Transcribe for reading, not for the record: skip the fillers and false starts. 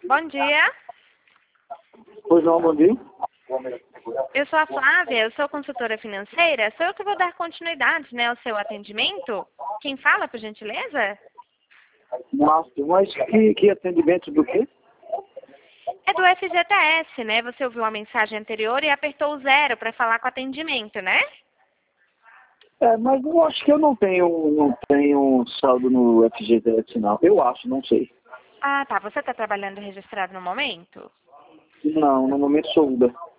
Bom dia, Pois não, bom dia. eu sou a Flávia, eu sou consultora financeira, sou eu que vou dar continuidade, né, ao seu atendimento. Quem fala, por gentileza? Márcio, mas que atendimento do quê? É do FGTS, né? Você ouviu a mensagem anterior e apertou o 0 para falar com atendimento, né? Mas eu acho que eu não tenho saldo no FGTS, não. Eu acho, não sei. Ah, tá. Você está trabalhando registrado no momento? Não, no momento sou Uber.